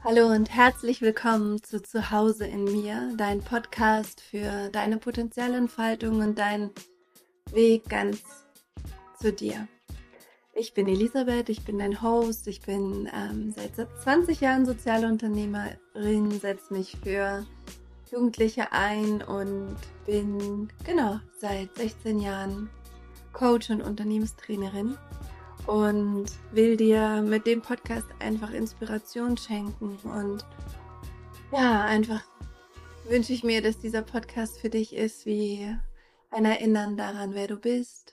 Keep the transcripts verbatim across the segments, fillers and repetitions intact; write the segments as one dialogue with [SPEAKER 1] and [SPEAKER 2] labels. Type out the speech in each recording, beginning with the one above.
[SPEAKER 1] Hallo und herzlich willkommen zu Zuhause in mir, dein Podcast für deine Potenzialentfaltung und deinen Weg ganz zu dir. Ich bin Elisabeth, ich bin dein Host, ich bin ähm, seit zwanzig Jahren Sozialunternehmerin, setze mich für Jugendliche ein und bin genau seit sechzehn Jahren Coach und Unternehmenstrainerin. Und will dir mit dem Podcast einfach Inspiration schenken. Und ja, einfach wünsche ich mir, dass dieser Podcast für dich ist wie ein Erinnern daran, wer du bist,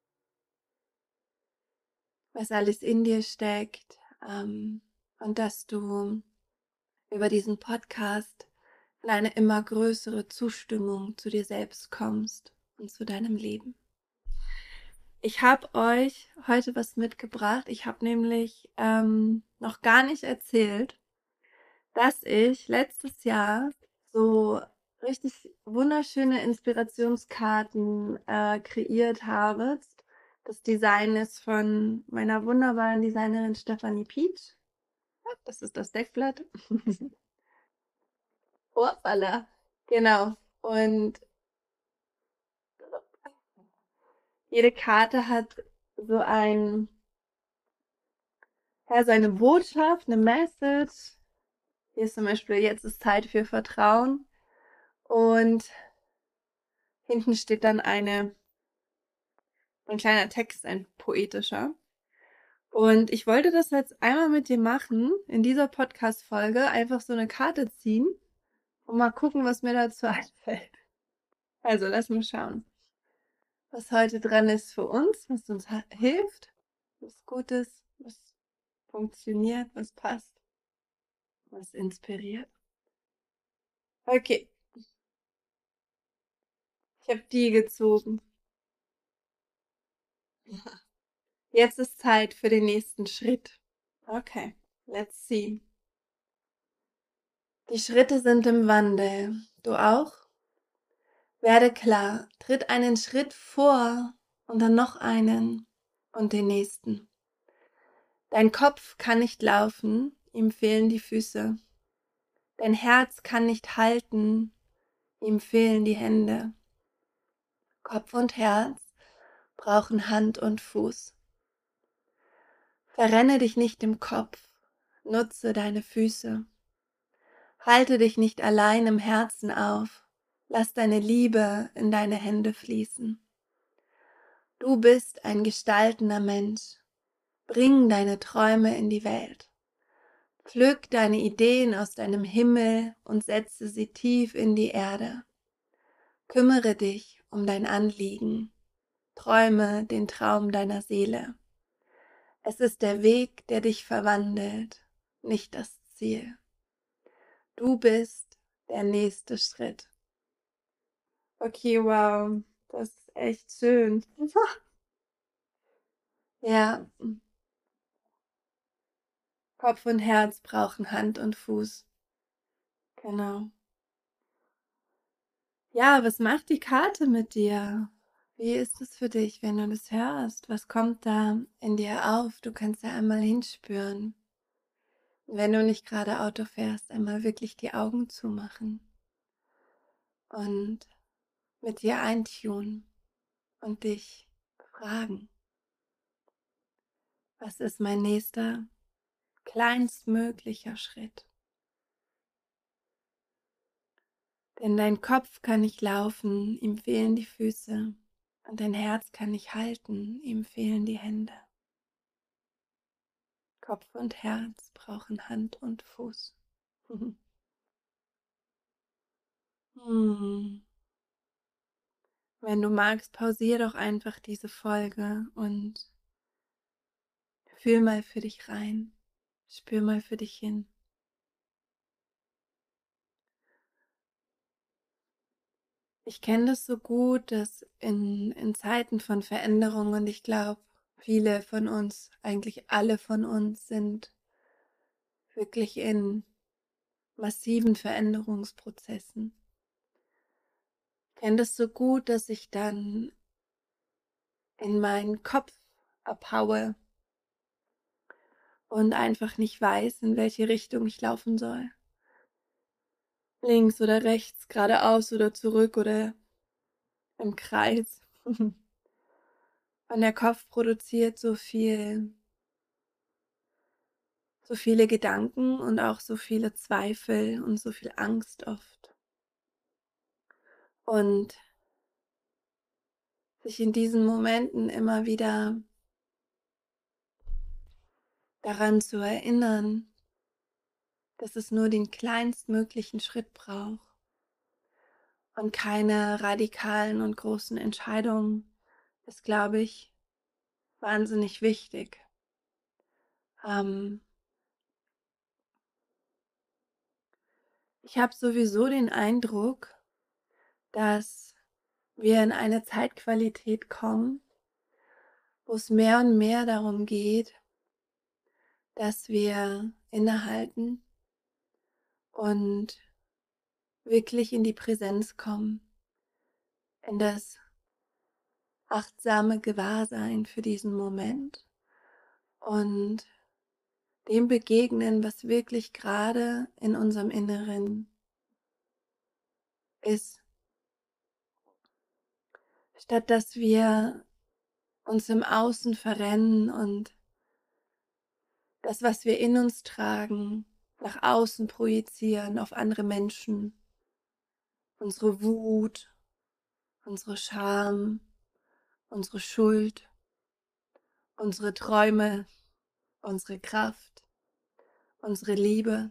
[SPEAKER 1] was alles in dir steckt, ähm, und dass du über diesen Podcast in eine immer größere Zustimmung zu dir selbst kommst und zu deinem Leben. Ich habe euch heute was mitgebracht. Ich habe nämlich ähm, noch gar nicht erzählt, dass ich letztes Jahr so richtig wunderschöne Inspirationskarten äh, kreiert habe. Das Design ist von meiner wunderbaren Designerin Stephanie Peach. Das ist das Deckblatt. Hoppala. Genau. Und jede Karte hat so ein, ja, so eine Botschaft, eine Message. Hier ist zum Beispiel, jetzt ist Zeit für Vertrauen. Und hinten steht dann eine, ein kleiner Text, ein poetischer. Und ich wollte das jetzt einmal mit dir machen, in dieser Podcast-Folge, einfach so eine Karte ziehen und mal gucken, was mir dazu einfällt. Also, lass mal schauen, was heute dran ist für uns, was uns hilft, was gut ist, was funktioniert, was passt, was inspiriert. Okay, ich habe die gezogen. Jetzt ist Zeit für den nächsten Schritt. Okay, let's see. Die Schritte sind im Wandel. Du auch? Werde klar, tritt einen Schritt vor und dann noch einen und den nächsten. Dein Kopf kann nicht laufen, ihm fehlen die Füße. Dein Herz kann nicht halten, ihm fehlen die Hände. Kopf und Herz brauchen Hand und Fuß. Verrenne dich nicht im Kopf, nutze deine Füße. Halte dich nicht allein im Herzen auf, lass deine Liebe in deine Hände fließen. Du bist ein gestaltender Mensch. Bring deine Träume in die Welt. Pflück deine Ideen aus deinem Himmel und setze sie tief in die Erde. Kümmere dich um dein Anliegen. Träume den Traum deiner Seele. Es ist der Weg, der dich verwandelt, nicht das Ziel. Du bist der nächste Schritt. Okay, wow, das ist echt schön. Ja, Kopf und Herz brauchen Hand und Fuß. Genau. Ja, was macht die Karte mit dir? Wie ist es für dich, wenn du das hörst? Was kommt da in dir auf? Du kannst ja einmal hinspüren. Wenn du nicht gerade Auto fährst, einmal wirklich die Augen zumachen und mit dir eintun und dich fragen, was ist mein nächster, kleinstmöglicher Schritt? Denn dein Kopf kann nicht laufen, ihm fehlen die Füße, und dein Herz kann nicht halten, ihm fehlen die Hände. Kopf und Herz brauchen Hand und Fuß. Hm. Wenn du magst, pausier doch einfach diese Folge und fühl mal für dich rein. Spür mal für dich hin. Ich kenne das so gut, dass in, in Zeiten von Veränderung, und ich glaube, viele von uns, eigentlich alle von uns sind wirklich in massiven Veränderungsprozessen. Ich kenne das so gut, dass ich dann in meinen Kopf abhaue und einfach nicht weiß, in welche Richtung ich laufen soll. Links oder rechts, geradeaus oder zurück oder im Kreis. Und der Kopf produziert so viel, so viele Gedanken und auch so viele Zweifel und so viel Angst oft. Und sich in diesen Momenten immer wieder daran zu erinnern, dass es nur den kleinstmöglichen Schritt braucht und keine radikalen und großen Entscheidungen, ist, glaube ich, wahnsinnig wichtig. Ähm, ich habe sowieso den Eindruck, dass wir in eine Zeitqualität kommen, wo es mehr und mehr darum geht, dass wir innehalten und wirklich in die Präsenz kommen, in das achtsame Gewahrsein für diesen Moment und dem begegnen, was wirklich gerade in unserem Inneren ist, statt dass wir uns im Außen verrennen und das, was wir in uns tragen, nach außen projizieren auf andere Menschen, unsere Wut, unsere Scham, unsere Schuld, unsere Träume, unsere Kraft, unsere Liebe.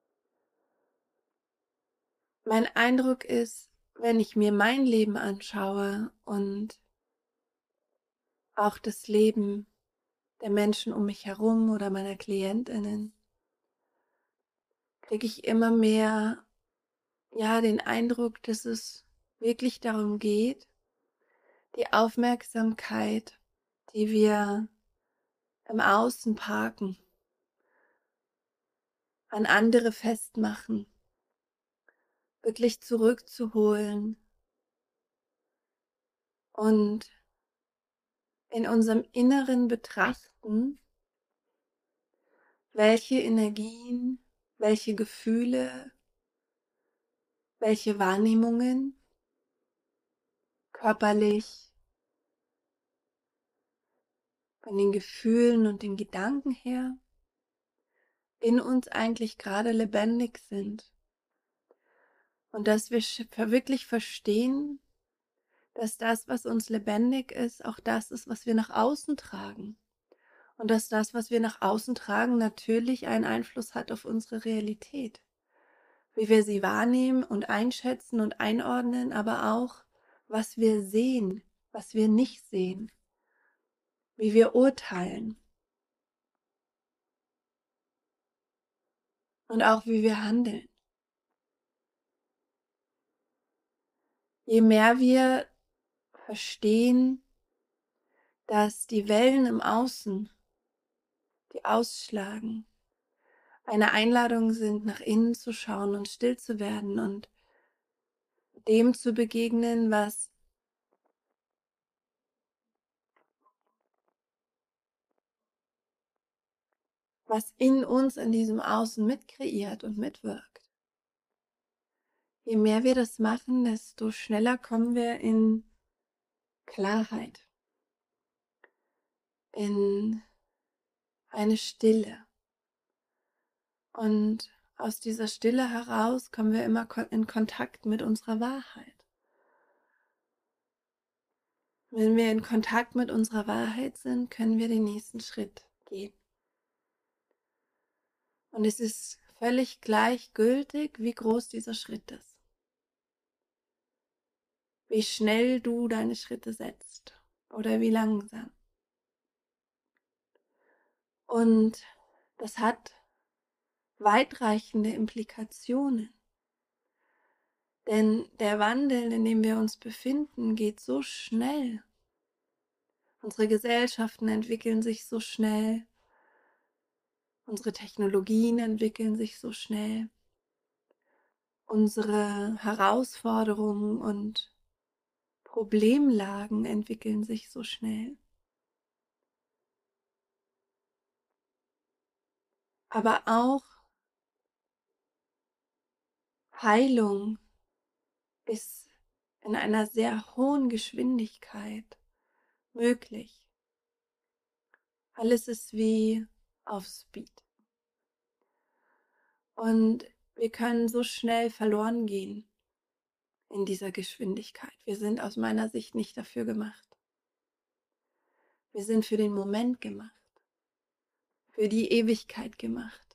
[SPEAKER 1] Mein Eindruck ist, wenn ich mir mein Leben anschaue und auch das Leben der Menschen um mich herum oder meiner KlientInnen, kriege ich immer mehr, ja, den Eindruck, dass es wirklich darum geht, die Aufmerksamkeit, die wir im Außen parken, an andere festmachen, wirklich zurückzuholen und in unserem Inneren betrachten, welche Energien, welche Gefühle, welche Wahrnehmungen körperlich, von den Gefühlen und den Gedanken her in uns eigentlich gerade lebendig sind. Und dass wir wirklich verstehen, dass das, was uns lebendig ist, auch das ist, was wir nach außen tragen. Und dass das, was wir nach außen tragen, natürlich einen Einfluss hat auf unsere Realität. Wie wir sie wahrnehmen und einschätzen und einordnen, aber auch, was wir sehen, was wir nicht sehen, wie wir urteilen und auch wie wir handeln. Je mehr wir verstehen, dass die Wellen im Außen, die ausschlagen, eine Einladung sind, nach innen zu schauen und still zu werden und dem zu begegnen, was was in uns, in diesem Außen mitkreiert und mitwirkt. Je mehr wir das machen, desto schneller kommen wir in Klarheit, in eine Stille. Und aus dieser Stille heraus kommen wir immer in Kontakt mit unserer Wahrheit. Wenn wir in Kontakt mit unserer Wahrheit sind, können wir den nächsten Schritt gehen. Und es ist völlig gleichgültig, wie groß dieser Schritt ist. Wie schnell du deine Schritte setzt oder wie langsam. Und das hat weitreichende Implikationen. Denn der Wandel, in dem wir uns befinden, geht so schnell. Unsere Gesellschaften entwickeln sich so schnell. Unsere Technologien entwickeln sich so schnell. Unsere Herausforderungen und Problemlagen entwickeln sich so schnell. Aber auch Heilung ist in einer sehr hohen Geschwindigkeit möglich. Alles ist wie auf Speed. Und wir können so schnell verloren gehen in dieser Geschwindigkeit. Wir sind aus meiner Sicht nicht dafür gemacht. Wir sind für den Moment gemacht, für die Ewigkeit gemacht.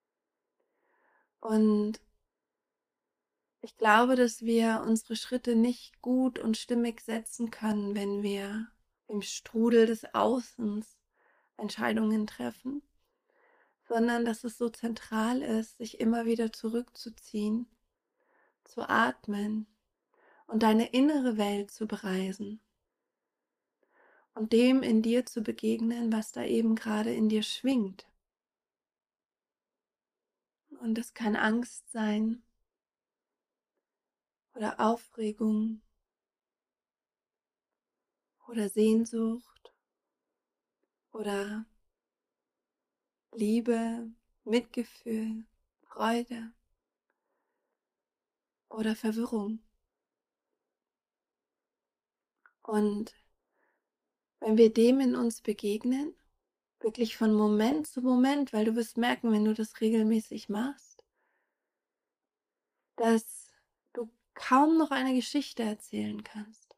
[SPEAKER 1] Und ich glaube, dass wir unsere Schritte nicht gut und stimmig setzen können, wenn wir im Strudel des Außens Entscheidungen treffen, sondern dass es so zentral ist, sich immer wieder zurückzuziehen, zu atmen und deine innere Welt zu bereisen und dem in dir zu begegnen, was da eben gerade in dir schwingt. Und es kann Angst sein oder Aufregung oder Sehnsucht oder Liebe, Mitgefühl, Freude oder Verwirrung. Und wenn wir dem in uns begegnen, wirklich von Moment zu Moment, weil du wirst merken, wenn du das regelmäßig machst, dass du kaum noch eine Geschichte erzählen kannst,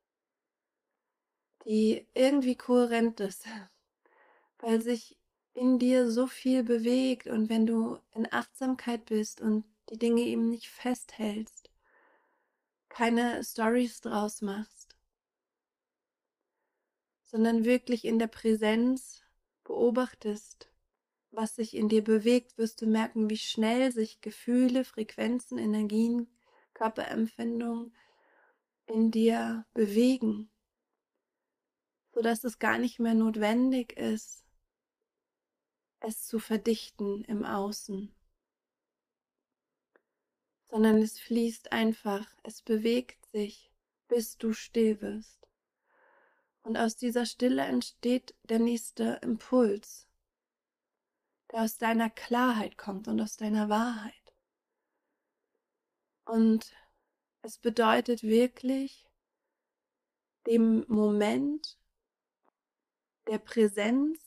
[SPEAKER 1] die irgendwie kohärent ist, weil sich in dir so viel bewegt und wenn du in Achtsamkeit bist und die Dinge eben nicht festhältst, keine Stories draus machst, sondern wirklich in der Präsenz beobachtest, was sich in dir bewegt, wirst du merken, wie schnell sich Gefühle, Frequenzen, Energien, Körperempfindungen in dir bewegen, sodass es gar nicht mehr notwendig ist, es zu verdichten im Außen, sondern es fließt einfach, es bewegt sich, bis du still wirst. Und aus dieser Stille entsteht der nächste Impuls, der aus deiner Klarheit kommt und aus deiner Wahrheit. Und es bedeutet wirklich, dem Moment der Präsenz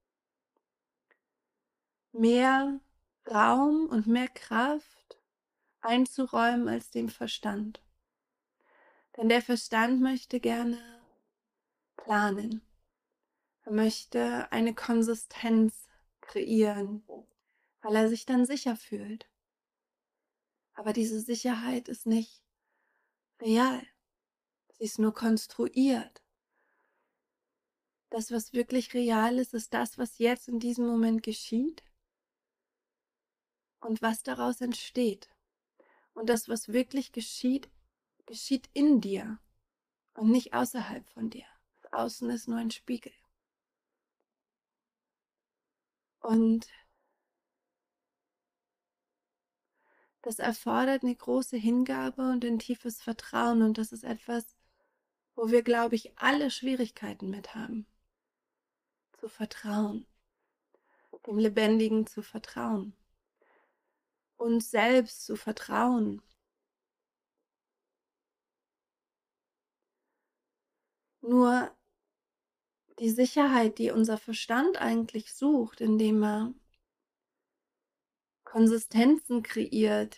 [SPEAKER 1] mehr Raum und mehr Kraft einzuräumen als dem Verstand. Denn der Verstand möchte gerne planen. Er möchte eine Konsistenz kreieren, weil er sich dann sicher fühlt. Aber diese Sicherheit ist nicht real. Sie ist nur konstruiert. Das, was wirklich real ist, ist das, was jetzt in diesem Moment geschieht und was daraus entsteht. Und das, was wirklich geschieht, geschieht in dir und nicht außerhalb von dir. Das Außen ist nur ein Spiegel. Und das erfordert eine große Hingabe und ein tiefes Vertrauen. Und das ist etwas, wo wir, glaube ich, alle Schwierigkeiten mit haben. Zu vertrauen, dem Lebendigen zu vertrauen, uns selbst zu vertrauen. Nur die Sicherheit, die unser Verstand eigentlich sucht, indem er Konsistenzen kreiert,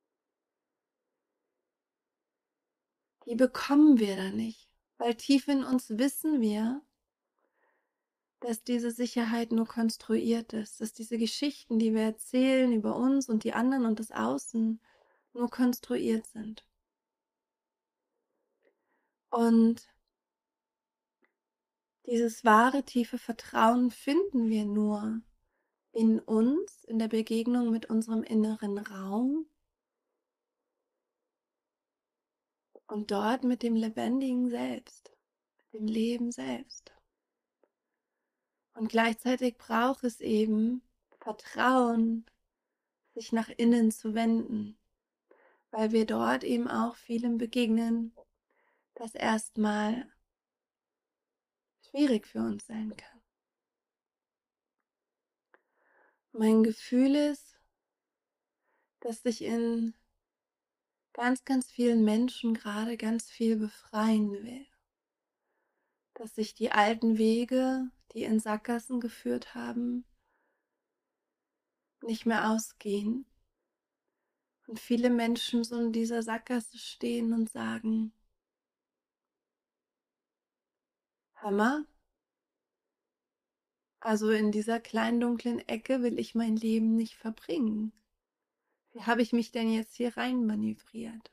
[SPEAKER 1] die bekommen wir da nicht, weil tief in uns wissen wir, dass diese Sicherheit nur konstruiert ist, dass diese Geschichten, die wir erzählen über uns und die anderen und das Außen, nur konstruiert sind. Und dieses wahre, tiefe Vertrauen finden wir nur in uns, in der Begegnung mit unserem inneren Raum und dort mit dem lebendigen Selbst, mit dem Leben selbst. Und gleichzeitig braucht es eben Vertrauen, sich nach innen zu wenden, weil wir dort eben auch vielem begegnen, das erstmal schwierig für uns sein kann. Mein Gefühl ist, dass sich in ganz, ganz vielen Menschen gerade ganz viel befreien will. Dass sich die alten Wege, die in Sackgassen geführt haben, nicht mehr ausgehen. Und viele Menschen so in dieser Sackgasse stehen und sagen, Hammer, also in dieser kleinen dunklen Ecke will ich mein Leben nicht verbringen. Wie habe ich mich denn jetzt hier rein manövriert?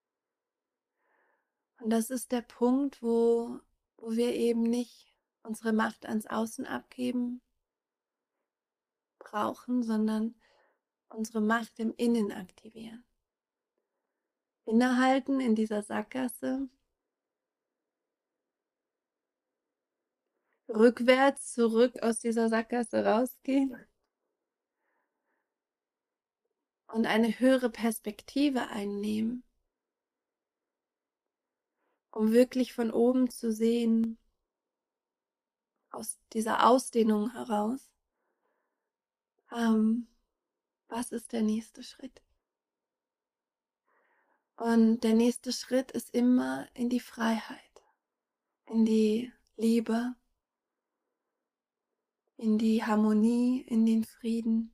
[SPEAKER 1] Und das ist der Punkt, wo, wo wir eben nicht unsere Macht ans Außen abgeben brauchen, sondern unsere Macht im Innen aktivieren. Innehalten in dieser Sackgasse, rückwärts zurück aus dieser Sackgasse rausgehen und eine höhere Perspektive einnehmen, um wirklich von oben zu sehen, aus dieser Ausdehnung heraus, ähm, was ist der nächste Schritt? Und der nächste Schritt ist immer in die Freiheit, in die Liebe, in die Harmonie, in den Frieden.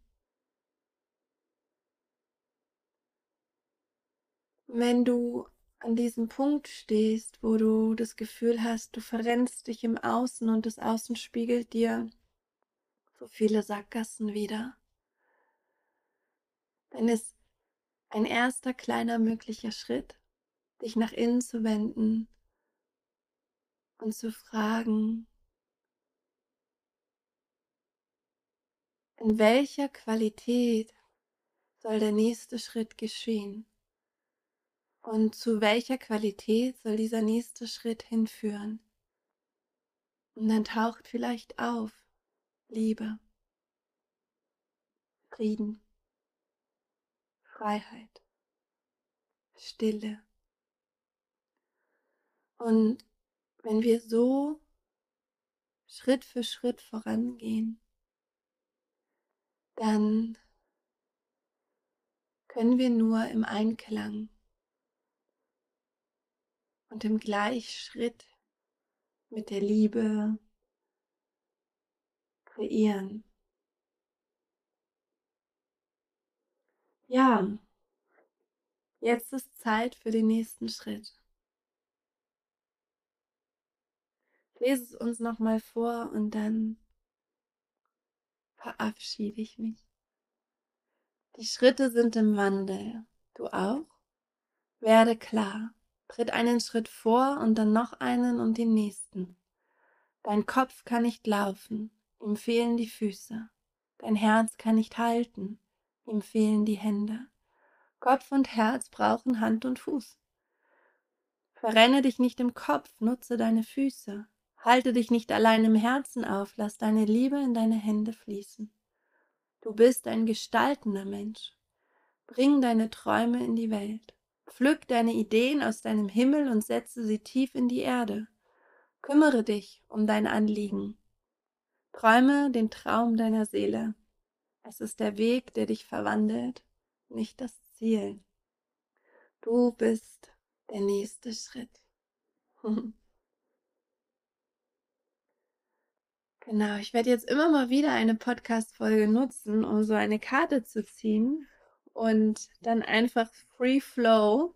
[SPEAKER 1] Wenn du an diesem Punkt stehst, wo du das Gefühl hast, du verrennst dich im Außen und das Außen spiegelt dir so viele Sackgassen wieder, dann ist ein erster kleiner möglicher Schritt, dich nach innen zu wenden und zu fragen, in welcher Qualität soll der nächste Schritt geschehen? Und zu welcher Qualität soll dieser nächste Schritt hinführen? Und dann taucht vielleicht auf Liebe, Frieden, Freiheit, Stille. Und wenn wir so Schritt für Schritt vorangehen, dann können wir nur im Einklang und im Gleichschritt mit der Liebe kreieren. Ja, jetzt ist Zeit für den nächsten Schritt. Ich lese es uns nochmal vor und dann verabschiede ich mich. Die Schritte sind im Wandel. Du auch? Werde klar. Tritt einen Schritt vor und dann noch einen und den nächsten. Dein Kopf kann nicht laufen, ihm fehlen die Füße. Dein Herz kann nicht halten, ihm fehlen die Hände. Kopf und Herz brauchen Hand und Fuß. Verrenne dich nicht im Kopf, nutze deine Füße. Halte dich nicht allein im Herzen auf, lass deine Liebe in deine Hände fließen. Du bist ein gestaltender Mensch. Bring deine Träume in die Welt. Pflück deine Ideen aus deinem Himmel und setze sie tief in die Erde. Kümmere dich um dein Anliegen. Träume den Traum deiner Seele. Es ist der Weg, der dich verwandelt, nicht das Ziel. Du bist der nächste Schritt. Genau, ich werde jetzt immer mal wieder eine Podcast-Folge nutzen, um so eine Karte zu ziehen und dann einfach Free Flow,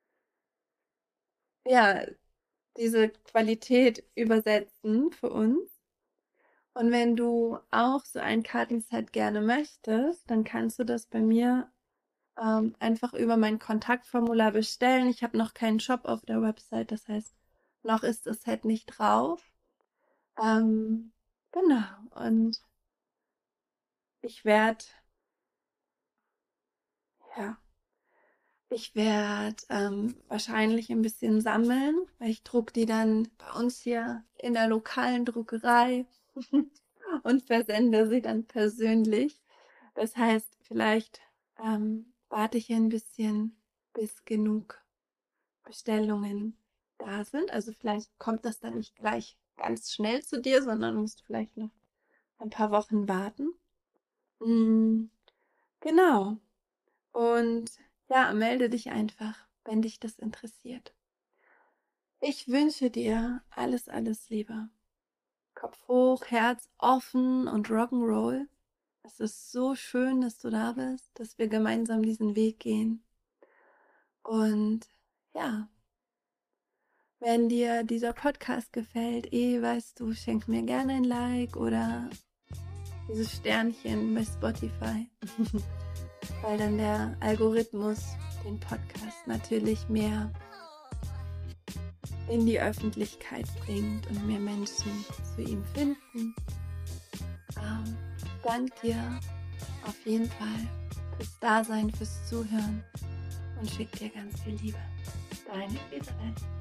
[SPEAKER 1] ja, diese Qualität übersetzen für uns. Und wenn du auch so ein Kartenset gerne möchtest, dann kannst du das bei mir ähm, einfach über mein Kontaktformular bestellen. Ich habe noch keinen Shop auf der Website, das heißt, noch ist das Set nicht drauf. Ähm, genau, und ich werde, ja, ich werde ähm, wahrscheinlich ein bisschen sammeln, weil ich druck die dann bei uns hier in der lokalen Druckerei und versende sie dann persönlich. Das heißt, vielleicht ähm, warte ich ein bisschen, bis genug Bestellungen da sind. Also vielleicht kommt das dann nicht gleich ganz schnell zu dir, sondern musst vielleicht noch ein paar Wochen warten. Mm, genau. Und ja, melde dich einfach, wenn dich das interessiert. Ich wünsche dir alles, alles Liebe. Kopf hoch, Herz offen und Rock'n'Roll. Es ist so schön, dass du da bist, dass wir gemeinsam diesen Weg gehen. Und ja, wenn dir dieser Podcast gefällt, eh, weißt du, schenk mir gerne ein Like oder dieses Sternchen bei Spotify, weil dann der Algorithmus den Podcast natürlich mehr in die Öffentlichkeit bringt und mehr Menschen zu ihm finden. Ähm, danke dir auf jeden Fall fürs Dasein, fürs Zuhören und schick dir ganz viel Liebe. Deine Isabel.